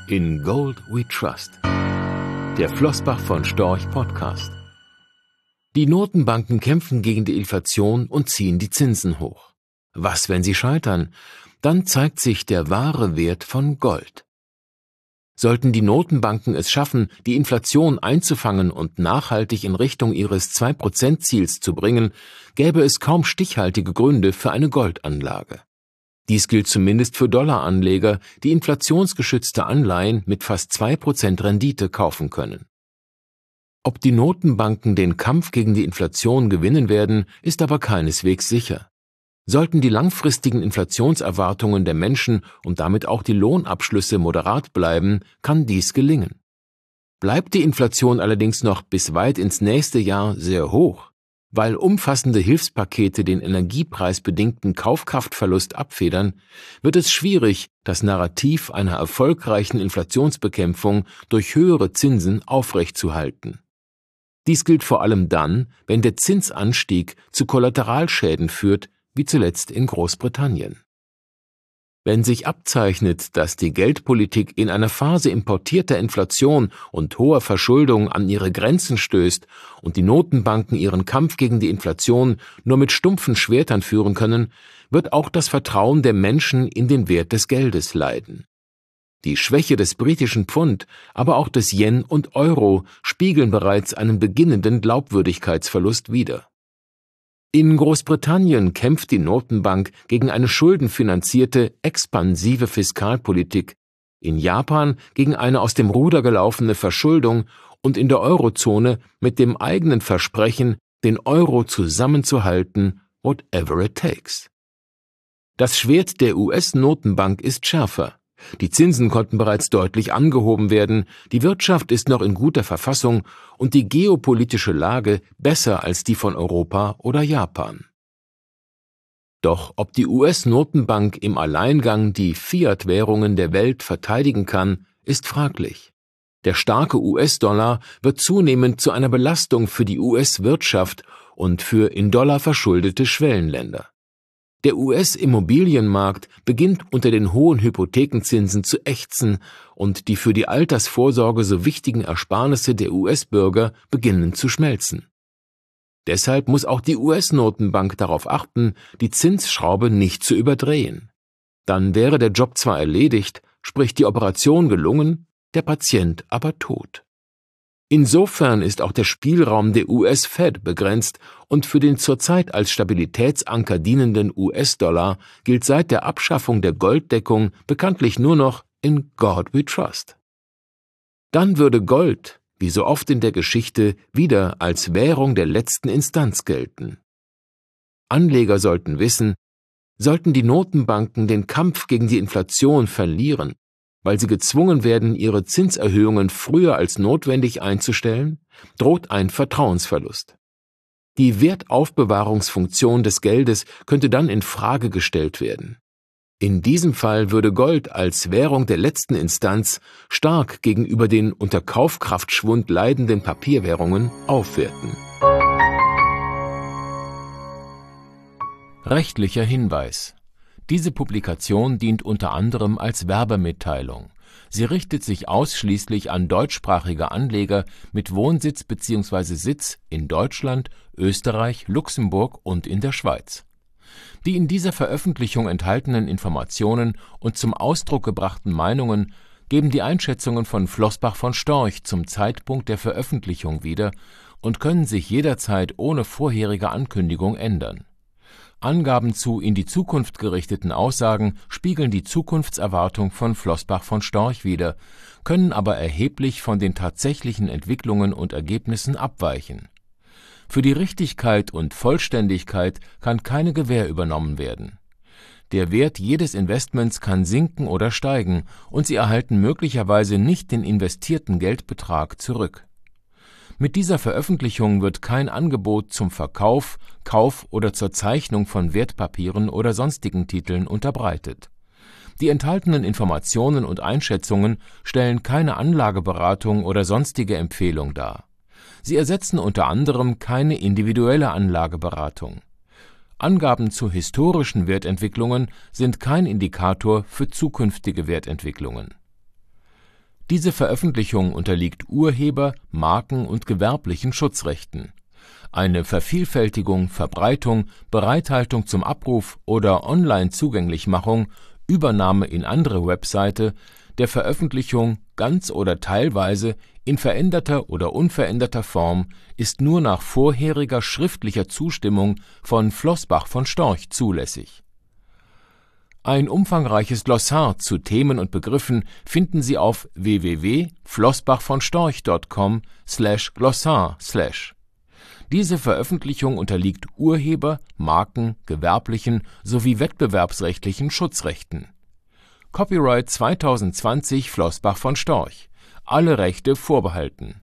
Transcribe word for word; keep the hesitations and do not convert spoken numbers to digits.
In Gold We Trust. Der Flossbach von Storch Podcast. Die Notenbanken kämpfen gegen die Inflation und ziehen die Zinsen hoch. Was, wenn sie scheitern? Dann zeigt sich der wahre Wert von Gold. Sollten die Notenbanken es schaffen, die Inflation einzufangen und nachhaltig in Richtung ihres zwei Prozent Ziels zu bringen, gäbe es kaum stichhaltige Gründe für eine Goldanlage. Dies gilt zumindest für Dollaranleger, die inflationsgeschützte Anleihen mit fast zwei Prozent Rendite kaufen können. Ob die Notenbanken den Kampf gegen die Inflation gewinnen werden, ist aber keineswegs sicher. Sollten die langfristigen Inflationserwartungen der Menschen und damit auch die Lohnabschlüsse moderat bleiben, kann dies gelingen. Bleibt die Inflation allerdings noch bis weit ins nächste Jahr sehr hoch, weil umfassende Hilfspakete den energiepreisbedingten Kaufkraftverlust abfedern, wird es schwierig, das Narrativ einer erfolgreichen Inflationsbekämpfung durch höhere Zinsen aufrechtzuhalten. Dies gilt vor allem dann, wenn der Zinsanstieg zu Kollateralschäden führt, wie zuletzt in Großbritannien. Wenn sich abzeichnet, dass die Geldpolitik in einer Phase importierter Inflation und hoher Verschuldung an ihre Grenzen stößt und die Notenbanken ihren Kampf gegen die Inflation nur mit stumpfen Schwertern führen können, wird auch das Vertrauen der Menschen in den Wert des Geldes leiden. Die Schwäche des britischen Pfund, aber auch des Yen und Euro spiegeln bereits einen beginnenden Glaubwürdigkeitsverlust wider. In Großbritannien kämpft die Notenbank gegen eine schuldenfinanzierte, expansive Fiskalpolitik, in Japan gegen eine aus dem Ruder gelaufene Verschuldung und in der Eurozone mit dem eigenen Versprechen, den Euro zusammenzuhalten, whatever it takes. Das Schwert der U S-Notenbank ist schärfer. Die Zinsen konnten bereits deutlich angehoben werden, die Wirtschaft ist noch in guter Verfassung und die geopolitische Lage besser als die von Europa oder Japan. Doch ob die U S-Notenbank im Alleingang die Fiat-Währungen der Welt verteidigen kann, ist fraglich. Der starke U S-Dollar wird zunehmend zu einer Belastung für die U S-Wirtschaft und für in Dollar verschuldete Schwellenländer. Der U S-Immobilienmarkt beginnt unter den hohen Hypothekenzinsen zu ächzen und die für die Altersvorsorge so wichtigen Ersparnisse der U S-Bürger beginnen zu schmelzen. Deshalb muss auch die U S-Notenbank darauf achten, die Zinsschraube nicht zu überdrehen. Dann wäre der Job zwar erledigt, sprich die Operation gelungen, der Patient aber tot. Insofern ist auch der Spielraum der U S-Fed begrenzt und für den zurzeit als Stabilitätsanker dienenden U S-Dollar gilt seit der Abschaffung der Golddeckung bekanntlich nur noch in God we trust. Dann würde Gold, wie so oft in der Geschichte, wieder als Währung der letzten Instanz gelten. Anleger sollten wissen, sollten die Notenbanken den Kampf gegen die Inflation verlieren, weil sie gezwungen werden, ihre Zinserhöhungen früher als notwendig einzustellen, droht ein Vertrauensverlust. Die Wertaufbewahrungsfunktion des Geldes könnte dann in Frage gestellt werden. In diesem Fall würde Gold als Währung der letzten Instanz stark gegenüber den unter Kaufkraftschwund leidenden Papierwährungen aufwerten. Rechtlicher Hinweis: Diese Publikation dient unter anderem als Werbemitteilung. Sie richtet sich ausschließlich an deutschsprachige Anleger mit Wohnsitz bzw. Sitz in Deutschland, Österreich, Luxemburg und in der Schweiz. Die in dieser Veröffentlichung enthaltenen Informationen und zum Ausdruck gebrachten Meinungen geben die Einschätzungen von Flossbach von Storch zum Zeitpunkt der Veröffentlichung wieder und können sich jederzeit ohne vorherige Ankündigung ändern. Angaben zu in die Zukunft gerichteten Aussagen spiegeln die Zukunftserwartung von Flossbach von Storch wider, können aber erheblich von den tatsächlichen Entwicklungen und Ergebnissen abweichen. Für die Richtigkeit und Vollständigkeit kann keine Gewähr übernommen werden. Der Wert jedes Investments kann sinken oder steigen und Sie erhalten möglicherweise nicht den investierten Geldbetrag zurück. Mit dieser Veröffentlichung wird kein Angebot zum Verkauf, Kauf oder zur Zeichnung von Wertpapieren oder sonstigen Titeln unterbreitet. Die enthaltenen Informationen und Einschätzungen stellen keine Anlageberatung oder sonstige Empfehlung dar. Sie ersetzen unter anderem keine individuelle Anlageberatung. Angaben zu historischen Wertentwicklungen sind kein Indikator für zukünftige Wertentwicklungen. Diese Veröffentlichung unterliegt Urheber-, Marken- und gewerblichen Schutzrechten. Eine Vervielfältigung, Verbreitung, Bereithaltung zum Abruf oder Online-Zugänglichmachung, Übernahme in andere Webseite, der Veröffentlichung ganz oder teilweise in veränderter oder unveränderter Form ist nur nach vorheriger schriftlicher Zustimmung von Floßbach von Storch zulässig. Ein umfangreiches Glossar zu Themen und Begriffen finden Sie auf w w w punkt floßbach von storch punkt com slash glossar slash. Diese Veröffentlichung unterliegt Urheber-, Marken-, gewerblichen sowie wettbewerbsrechtlichen Schutzrechten. Copyright zwanzig zwanzig Floßbach von Storch. Alle Rechte vorbehalten.